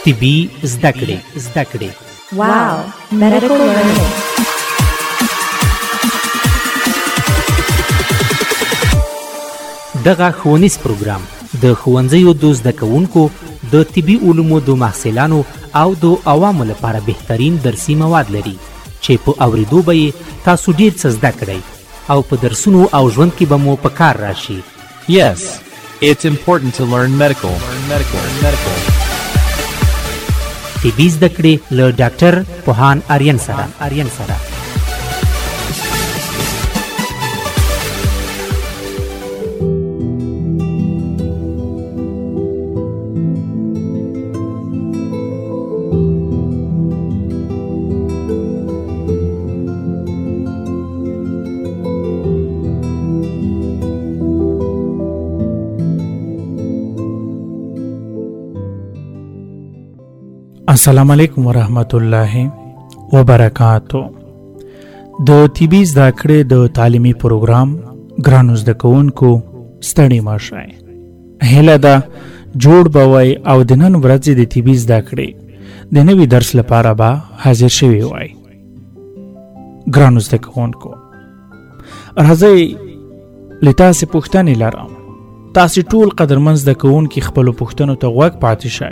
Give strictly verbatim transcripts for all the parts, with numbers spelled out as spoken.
طبي زده کړې زده کړې Wow, medical learning. دغه ښوونیز پروګرام د ښوونځیو د زده کوونکو د طبي علومو د محصلانو او د عوامو لپاره بهترین درسي مواد لري چې په اوریدو به یې تاسو ډیر څه زده کړئ او په درسونو او ژوند کې به مو په کار راشي. Yes, it's important to learn medical. Learn medical. Learn medical. طبي زده کړې له ډاکټر پوهان آریان سره آریان سره السلام علیکم ورحمت الله وبرکاتو. د طبي زده کړې د تعلیمي پروګرام ګرانو زده کوونکو ستړي مه شئ. هیله ده جوړ به وئ او د نن ورځې د طبي زده کړې د نوي درس لپاره به حاضر شوي وئ. ګرانو زده کوونکو راځئ له تاسې پوښتنې لرم. تاسې ټول قدرمن زده کوونکي خپلو پوښتنو ته غوږ پاتې شئ.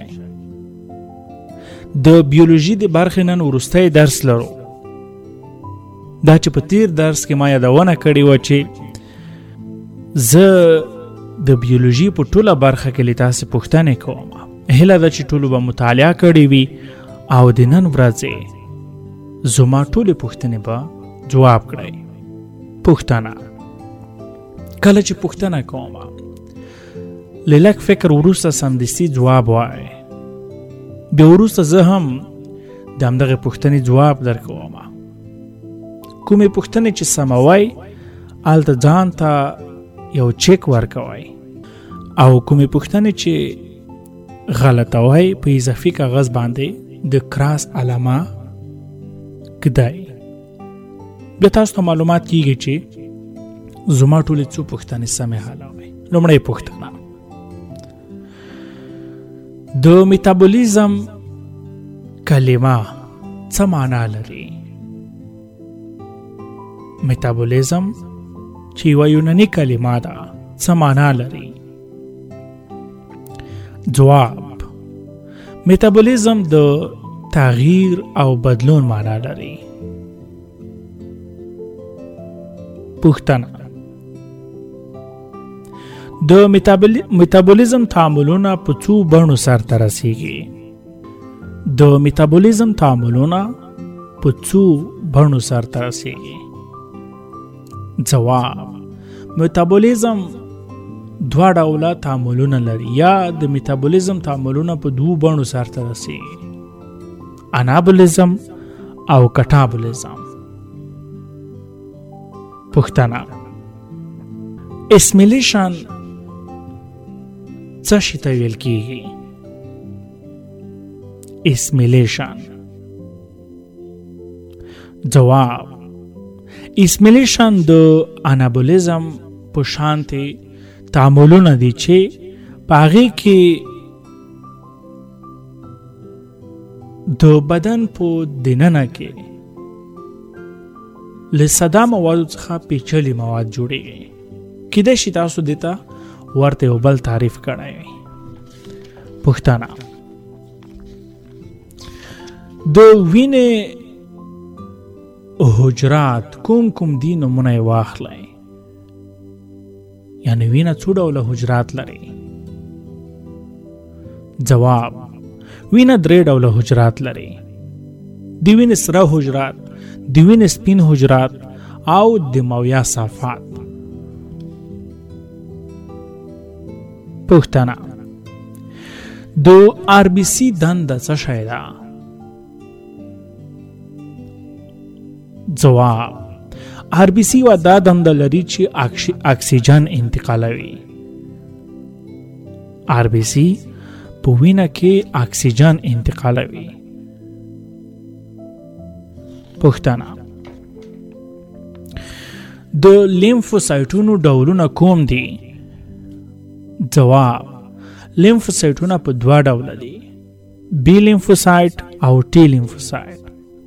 د بیولوژي د برخې نن وروستی درس لرو. دا چې په تیر درس کې ما یادونه کړې وه چې زه د بیولوژي په ټوله برخه کې له تاسې پوښتنې کوم. هیله ده چې ټولو به مطالعه کړې وي او د نن ورځې زما ټولې پوښتنې به جواب کړئ. پوښتنه: کله چې پوښتنه کوم له لږ فکر وروسته سمدستي جواب وایئ. بیا وروسته زه هم د همدغې پوښتنې جواب درکوم. کومې پوښتنې چې سمه وای هلته ځان ته یو چک ورکوئ او کومې پوښتنې چې غلطه وای په اضافي کاغذ باندې د کراس علامه ږدئ. بیا تاسو ته معلومات کیږي چې زما ټولې څو پوښتنې سمې حلوئ. لومړۍ پوښتنه: د میتابولیزم کلمه څه معنا لري؟ میتابولیزم چې یوه یوناني کلمه ده څه معنا لري؟ جواب: میتابولیزم د تغییر او بدلون معنا لري. پوښتنه: د میتابولیزم تعاملونه په څو بڼو سرته رسیږي؟ د میتابولیزم تعاملونه په څو بڼو سرته رسیږي؟ جواب: میتابولیزم دوه ډوله تعاملونه لري یا د میتابولیزم تعاملونه په دوو بڼو سرته رسیږي: انابولیزم او کټابولیزم. پوښتنه: اسمیلیشن څه شي ته ویل کیږي؟ اسمیلیشن. جواب: اسمیلیشن د انابولیزم په شانتي تعاملونه دي چې په هغې کې د بدن په دننه کې له ساده موادو څخه پیچلي مواد جوړېږي. کیدای شي تاسو دې ته ورته یو بل تعریف کړی وي. پوښتنه: د وینې حجرات کوم کوم دي نومونه یې واخلئ؟ یعنې وینه څو ډوله حجرات لري؟ جواب: وینه درې ډوله حجرات لري. د وینې سره حجرات، د وینې سپین حجرات او د مویا صافات. پوښتنه: د آر بي سي دنده څه شی ده؟ جواب: آر بي سي یوه دا دنده لري چې اکسیجن انتقالوي. آر بي سي په وینه کې اکسیجن انتقالوي. پوښتنه: د لیمفوسایټونو ډولونه کوم دي؟ جواب: لیمفوسایټونه په دوه ډوله دي. بی لیمفوسایت او ټي لیمفوسایت.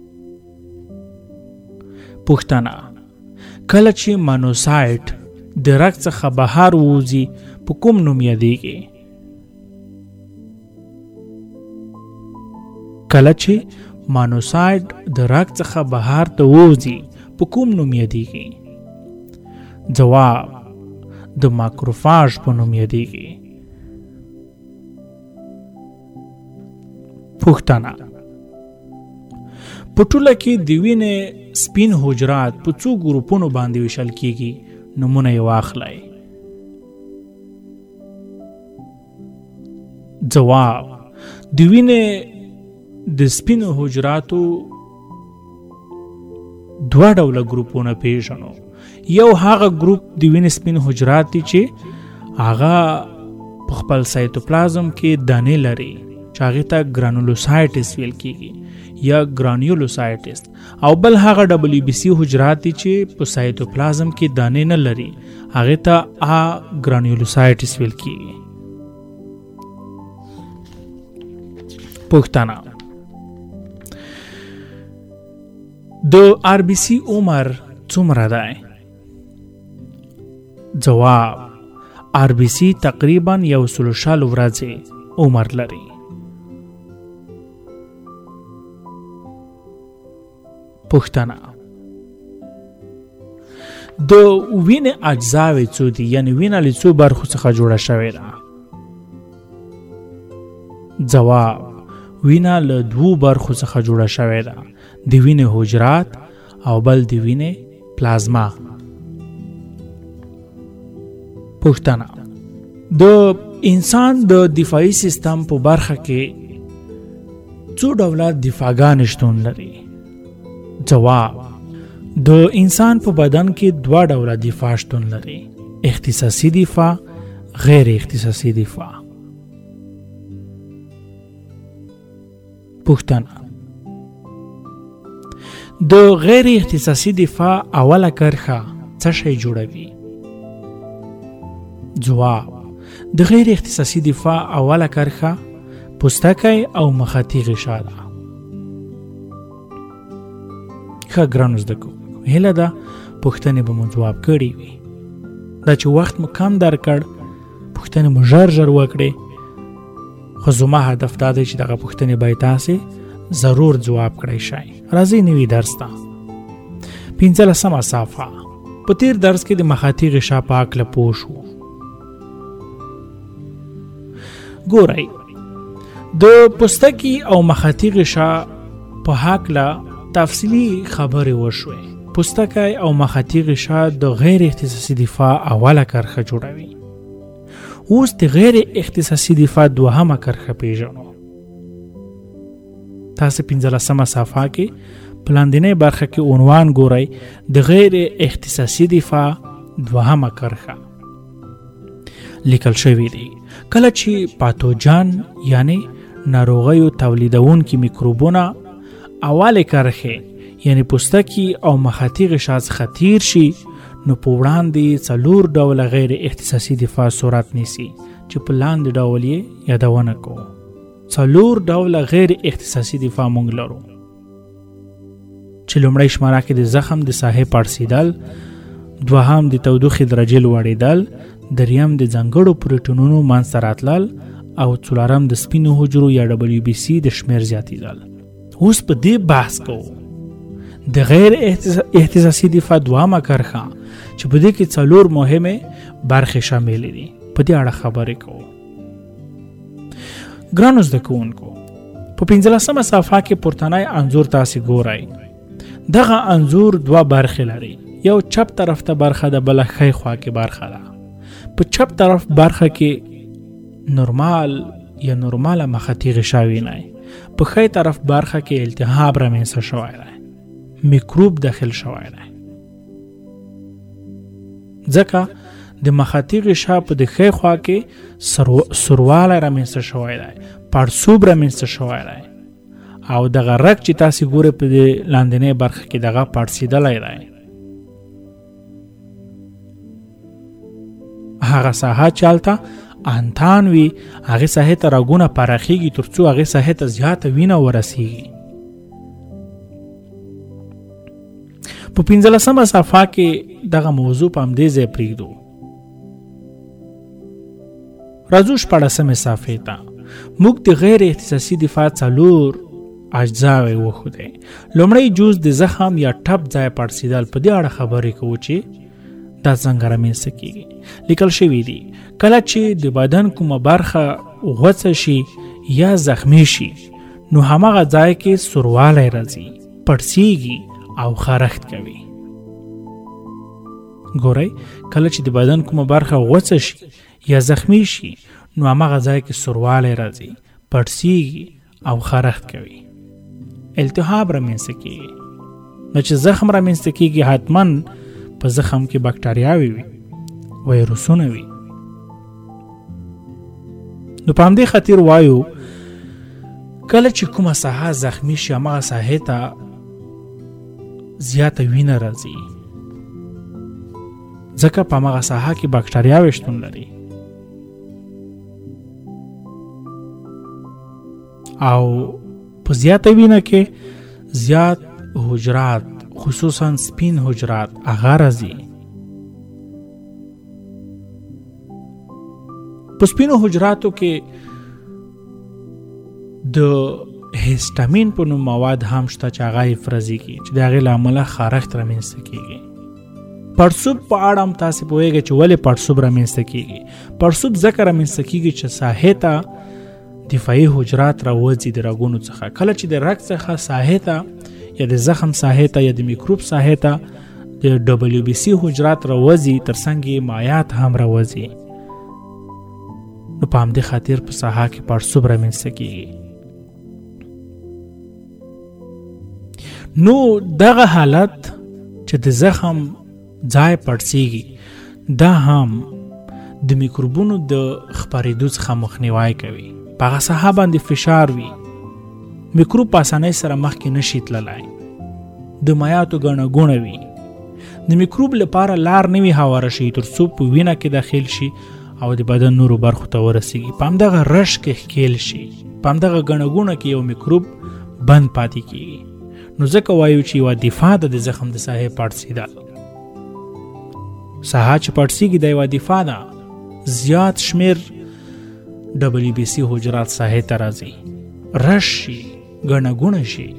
پوښتنه: کله چې مانوسایت د رګ څخه بهر ووځي په کوم نوم یادیږي؟ کله چې مانوسایت د رګ څخه بهر ته ووځي په کوم نوم یادیږي؟ جواب: د ماکروفاج په نوم یادیږي. پوښتنه: په ټوله کې د وینې سپین حجرات په څو ګروپونو باندې ویشل کیږي؟ نمونه یې واخلئ. جواب: د وینې د سپینو حجراتو دوه ډوله ګروپونه پیژنو. یو هغه ګروپ د وینې سپین حجرات دي چې هغه په خپل سایتوپلازم کې دانې لري چې هغې ته ګرانولوسایټس ویل کیږي یا ګرانیولوسایټس، او بل هغه ډبلیو بي سي حجرات دي چې په سایتوپلازم کې دانې نه لري، هغې ته ا ګرانیولوسایټس ویل کیږي. پوښتنه: د آر بي سي عمر څومره دی؟ جواب: آر بي سي تقریبا یو سلو شل ورځې عمر لري. پوښتنه: د وینې اجزاوې څو دي؟ یعنی وینه له څو برخو څخه جوړه شوې ده؟ جواب: وینه له دوو برخو څخه جوړه شوې ده، د وینې حجرات او بل د وینې پلازما. پوښتنه: د انسان د دفاعي سیستم په برخه کې څو ډوله دفاعګانې شتون لري؟ جواب: د انسان په بدن کې دوه ډوله دفاع شتون لري، اختصاصي دفاع، غیر اختصاصي دفاع. پوښتنه: د غیر اختصاصي دفاع اوله کرښه څه شی جوړوي؟ جواب: د غیر اختصاصي دفاع اوله کرښه پوستکی او مخاطی غشا ده. ښه ګرانو زده کوونکو، هیله ده پوښتنې به مو ځواب کړي وي. دا چې وخت مو کم درکړ، پوښتنې مو ژر ژر وکړې، خو زما هدف دا دی چې دغه پوښتنې باید تاسې ضرور ځواب کړی شئ. راځئ نوي درس ته. پنځلسمه صفحه. په تیر درس کې د مخاطی غشا په هکله پوه شو. ګورئ، د پوستکي او مخاطی غشا په هکله تفصیلی خبرې وشوې. پوستکی او مخاطی غشا د غیر اختصاصي دفاع اوله کرښه جوړوي. اوس د غیر اختصاصي دفاع دوهمه کرښه پیژنو. تاسو پنځلسمه صفحه کې په لاندنۍ برخه کې عنوان ګورئ، د غیر اختصاصي دفاع دوهمه کرښه. لیکل شوی دی کله چې پاتوجن یعنی ناروغیو تولیدونکي میکروبونه اوله کرښه یعنی پوستکی او مخاطی غشا څخه تیر شي، نو په وړاندې څلور ډوله غیر اختصاصي دفاع صورت نیسي چې په لاندې ډول یې یادونه کوو. څلور ډوله غیر اختصاصي دفاع مونږ لرو چې لومړی شماره کې د زخم د ساحې پړسېدل، دوهم د تودوخې درجې لوړېدل، دریم د ځانګړو پروټینونو منځته راتلل، او څلورم د سپینو حجرو یا ډبلیو بي سي د شمېر زیاتېدل. اوس په دې بحث کوو د غیر اختصاصي دفاع دوامه کرښه چې په دې کې څلور مهمه برخې شامل دي، په دې اړه خبرې کوو. ګرانو زده کوونکو، په پنځلسمه صفحه کې پورتنی انځور تاسې ګورئ. دغه انځور دوه برخې لري، یو چپ طرف ته برخه ده، بله ښی خوا کې برخه ده. په چپ طرف برخه کې نورمال یا نورماله مخاطی غشا وینئ، په ښی طرف برخه کې التهاب رامنځته شوی دی، میکروب داخل شوی دی. ځکه د مخاطی غشا په د ښی خوا کې سوروالی رامنځته شوی دی، پړسوب رامنځته شوی دی، او دغه رګ چې تاسې ګورئ په د لاندنۍ برخه کې دغه پړسېدلی دی. هغه ساحه چې هلته انتان وي هغه ساحه ته راګونه پراخيږي ترڅو هغه ساحه ته زیاته وینه ورسیږي. په پنځلسمه صفحه کې دغه موضوع په همدې ځای پرېږدو. راځو شپاړسمه صفحه ته. موږ د غیر اختصاصي دفاع څلور اجزاوې وښودې. لومړی جز د زخم یا ټپ ځای پړسېدل. په دې اړه خبرې کوو چې دا څنګه رامنځته کېږي. لیکل شوي دي کله چې د بدن کومه برخه غوڅه شي یا زخمی شي نو هماغه ځای کې سوروالی راځي، پړسېږي او خارښت کوي. ګورئ کله چې د بدن کومه برخه غوڅه شي یا زخمی شي نو هماغه ځای کې سوروالی راځي، پړسېږي او خارښت کوي. التهاب رامنځته کېږي. نو چې زخم رامنځته کېږي حتماً په زخم کې بکټریاوې وي، ویروسونه وي. نو په همدې خاطر وایو کله چې کومه ساحه زخمی شي هماغه ساحې ته زیاته وینه راځي، ځکه په هماغه ساحه کې بکټریاوې شتون لري او په زیاته وینه کې زیات حجرات خصوصا سپین حجرات هغه راځي. په سپینو حجراتو کې د هیسټامین په نوم مواد هم شته چې هغه افرازي کیږي چې د هغې له امله خارښت رامنځته کیږي. پړسوب په اړه هم تاسې پوهیږئ چې ولې پړسوب رامنځته کیږي. پړسوب ځکه رامنځته کیږي چې ساحې ته دفاعي حجرات راوځي د رګونو څخه. کله چې د رګ څخه ساحې ته یا د زخم ساحې ته یا د میکروب ساحې ته د ډبلیو بي سي حجرات راوځي، ترڅنګ یې مایعات هم راوځي، نو په همدې خاطر په ساحه کې پړسوب رامنځته کیږي. نو دغه حالت چې د زخم ځای پړسېږي دا هم د میکروبونو د خپرېدو څخه مخنیوی کوي. په هغه ساحه باندې فشار وي، میکروب په اسانۍ سره مخکې نشي تللی، د مایعاتو ګڼه ګوڼه وي. د میکروب لپاره لار نه وي هواره شي ترڅو په وینه کې داخل شي او د بدن نورو برخو ته ورسیږي. په همدغه رش کې ښکیل شي، په همدغه ګڼه ګوڼه کې یو میکروب بند پاتې کیږي. نو ځکه وایو چې یوه دفاع ده د زخم د ساحې پړسېدل. ساحه چې پړسېږي دا یوه دفاع ده. زیات شمیر ډبلیو بي سي حجرات ساحې ته راځي، رش شي، ګڼه ګوڼه شي.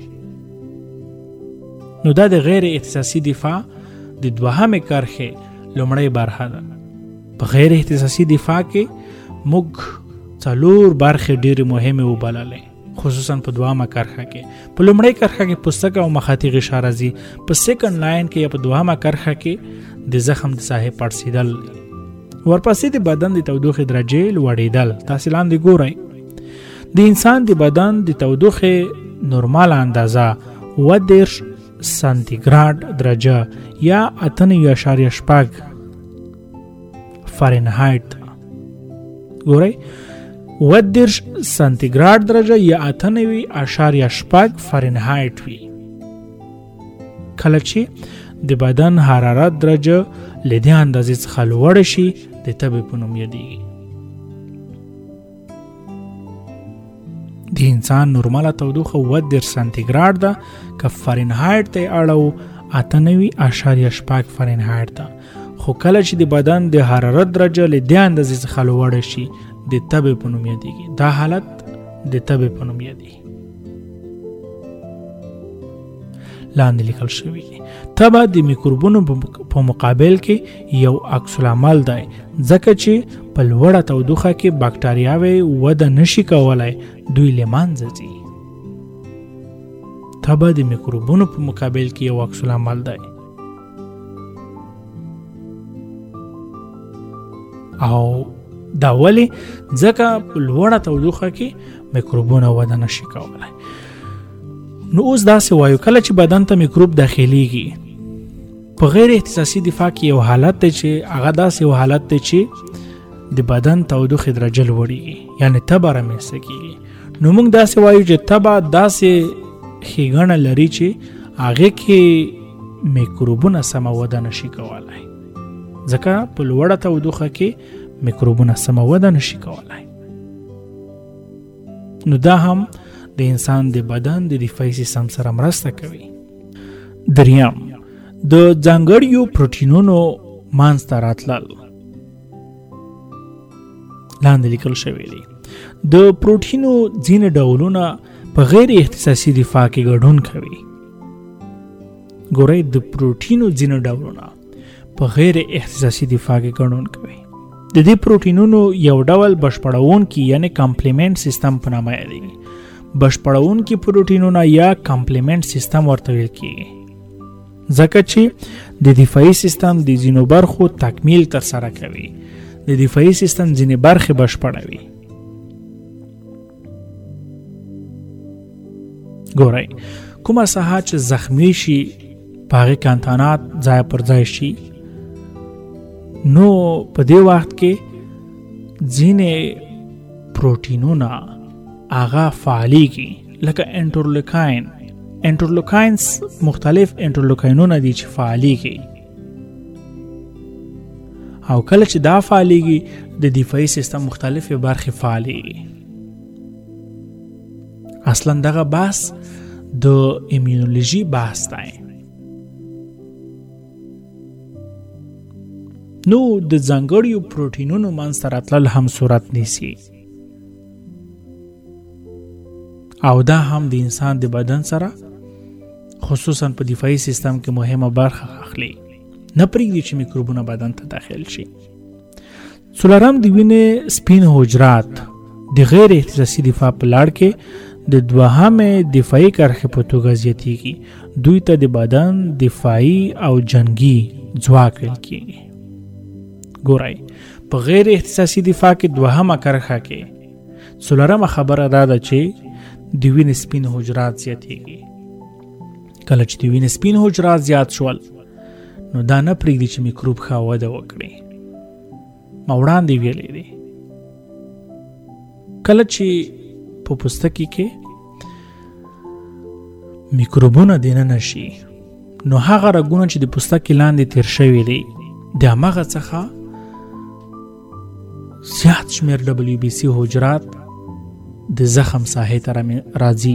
نو دا د غیر اختصاصي دفاع د دوهمې کرښې لومړۍ برخه ده. په غیر اختصاصي دفاع کې موږ څلور برخې ډېرې مهمې وبللې، خصوصا په دوهمه کرښه کې. په لومړۍ کرښه کې پوستک او مخاطي غشا راځي. په سیکنډ لاین کې یا په دوهمه کرښه کې د زخم د ساحې پړسېدل. ورپسې د بدن د تودوخې درجې لوړېدل. تاسې لاندې ګورئ د انسان د بدن د تودوخې نورمال اندازه اووه دېرش سانتیګراډ درجه یا اته نوي اعشاریه شپږ فارنهایت. ګورئ اووه دېرش سانتیګراډ درجه یا اته نوي اعشاریه شپږ فارنهایت وي. کله چې د بدن حرارت درجه له دې اندازې څخه لوړه شي د تبې په نوم یادېږي. د انسان نورماله تودوخه اووه دېرش سانتیګراډ ده، که فارنهایت ته یې اړوو اته نوي اعشاریه شپږ فارنهایت ده. خو کله چې د بدن د حرارت درجه له دې اندازې څخه لوړه شي د تبې په نوم یادېږي. دا حالت د تبې په نوم یادېږي. لاندې لیکل شوي دي تبه د میکروبونو په مقابل کې یو عکس العمل دی، ځکه چې په لوړه تودوخه کې بکټریاوې وده نشي کولای، دوی له منځه ځي. تبه د میکروبونو په مقابل کې یو عکس العمل دی او دا ولې؟ ځکه په لوړه تودوخه کې میکروبونه وده نشي کولای. نو اوس داسې وایو کله چې بدن ته میکروب داخليږي په غیر اختصاصي دفاع کې یو حالت دی چې هغه داسې یو حالت دی چې د بدن تودوخې درجه لوړېږي، یعنی تبه رامنځته کېږي. نو موږ داسې وایو چې تبه داسې ښېګڼه لري چې هغې کې میکروبونه سمه وده نشي کولای، ځکه په لوړه تودوخه کې میکروبونه سمه وده نشي کولای. نو دا هم د انسان د بدن د دفاعي سیستم سره مرسته کوي. دریم، د ځانګړیو پروټینونو منځته راتلل. لاندې لیکل شوی دی د پروټینو ځینې ډولونه په غیر اختصاصي دفاع کې ګډون کوي. ګورئ، د پروټینو ځینې ډولونه په غیر اختصاصي دفاع کې ګډون کوي. د دې پروټینونو یو ډول بشپړونکي یعنی کمپلیمنٹ سیستم په نامه یادېږي. بشپړونکي پروټینونه یا کمپلیمنٹ سیستم ورته ویل کېږي ځکه چې د دفاعي سیستم د ځینو برخو تکمیل ترسره کوي. د دفاعي سیستم ځینې برخې بشپړوي. ګورئ، کومه ساحه چې زخمی شي په هغې کانتانات ځای پر ځای شي، نو په دې وخت کې ځینې پروټینونه هغه فعالیږي لکه انټرلوکاین. انټرلوکاینز مختلف انټرلوکاینونه دي چې فعالیږي، او کله چې دا فعالیږي د دفاعي سیستم مختلفې برخې فعالیږي. اصلا دغه بحث د ایمونولوژي بحث دی. نو د ځانګړیو پروټینونو منځته راتلل هم صورت نیسي، او دا هم د انسان د بدن سره خصوصا په دفاعي سیستم کې مهمه برخه اخلي. نه پرېږدي چې میکروبونه بدن ته داخل شي. څلورم، د وینې سپین حجرات د غیر اختصاصي دفاع په لړ کې د دوهمې دفاعي کرښې په توګه زیاتېږي. دوی ته د بدن دفاعي او جنگي ځواک ویل کېږي. ګورئ، په غیر اختصاصي دفاع کې دوهمه کرښه کې څلورمه خبره دا ده چې د وینې سپین حجرات زیاتېږي. کله چې د وینې سپین حجرات زیات شول، نو دا نه پرېږدي چې میکروب ښه وده وکړي. ما وړاندې ویلې دي کله چې په پوستکي کې میکروبونه دننه شي، نو هغه رګونه چې د پوستکي لاندې تیر شوي دي د هماغه څخه زیات شمېر ډبلیو بي سي حجرات د زخم ساحې ته راځي.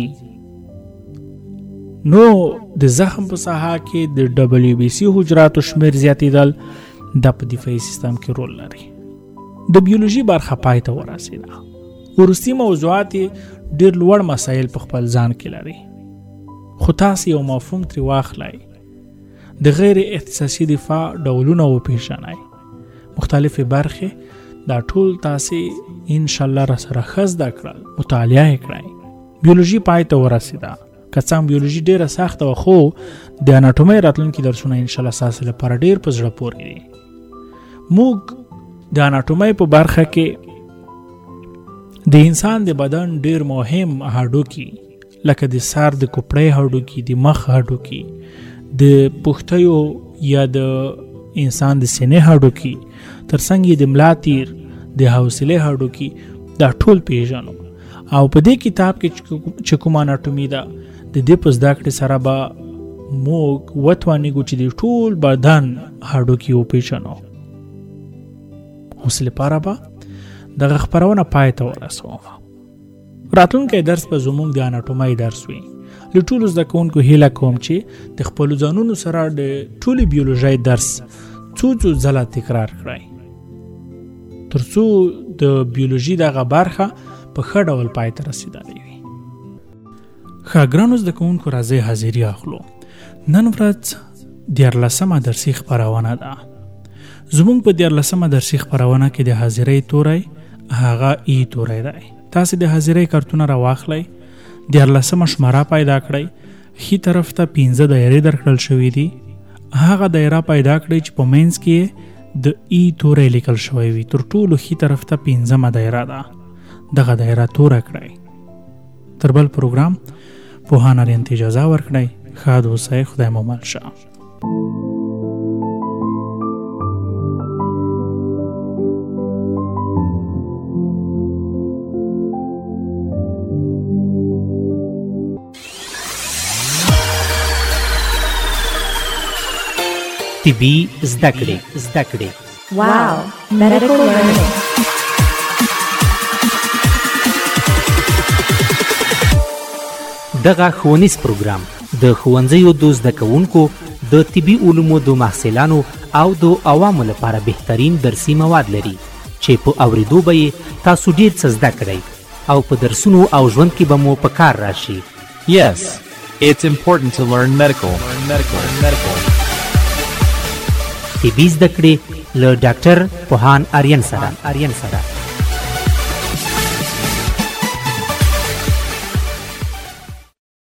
نو د زخم په ساحه کې د ډبلیو بي سي حجراتو شمېر زیاتېدل دا په دفاعي سیستم کې رول لري. د بیولوژي برخه پای ته ورسېده. وروستي موضوعات ډېر لوړ مسایل په خپل ځان کې لري، خو تاسې یو مفهوم ترې واخلئ. د غیر اختصاصي دفاع ډولونه وپېژنئ. مختلفې برخې دا ټول تاسې انشاءالله را سره ښه زده کړل، مطالعه یې کړئ. بیولوژي پای ته ورسېده. که څه هم بیولوژي ډېره سخته وه، خو د اناټومۍ راتلونکي درسونه انشاءالله ستاسې لپاره ډېر په زړه پورې دي. موږ د اناټومۍ په برخه کې د انسان د بدن ډېر مهم هډوکي لکه د سر د کوپړۍ هډوکي، د مخ هډوکي، د پښتیو یا د انسان د سینې هډوکي، ترڅنګ یې د ملا تیر، د حوصلې هډوکي، دا ټول پیژنو. او په دې کتاب کې چې کوم اناټومي ده، د دې په زده کړې سره به موږ وتوانیږو چې د ټول بدن هډوکي وپیژنو. اوس لپاره به دغه خپرونه پای ته ورسوم. راتلونکی درس به زموږ د اناټومۍ درس وي. له ټولو زده کوونکو هیله کوم چې د خپلو ځانونو سره د ټولې بیولوژۍ درس څو څو ځله تکرار کړئ، تر څو د بیولوژي دغه برخه په ښه ډول پای ته رسېدلی وي. ښه ګرانو زده کوونکو، راځئ حاضري اخلو. نن ورځ دیارلسمه درسي خپرونه ده. زموږ په دیارلسمه درسي خپرونه کې د حاضرۍ توری هغه ای توری دی. تاسې د حاضرۍ کارتونه را واخلئ، دیارلسمه شماره پیدا کړئ. ښي طرف ته پنځه دایرې درکړل شوي دي. هغه دایره پیدا کړئ چې په منځ کې د ای توری لیکل شوی وي. تر ټولو ښي طرف ته پنځمه دایره ده. دغه دایره توره کړئ. تر بل پروګرام پوهان اریانت اجازه ورکړئ. ښاد اوسئ. خدای مو مل شه. طبي زده کړې زده کړې Wow, medical learning. دغه ښوونیز پروګرام د ښوونځیو د زده کوونکو د طبي علومو د محصلانو او د عوامو لپاره بهترین درسي مواد لري چې په اوریدو به یې تاسو ډیر څه زده کړئ او په درسونو او ژوند کې به مو په کار راشي. Yes, it's important to learn medical. Learn medical. Medical. طبي زده کړې له ډاکټر پوهان آریان سره.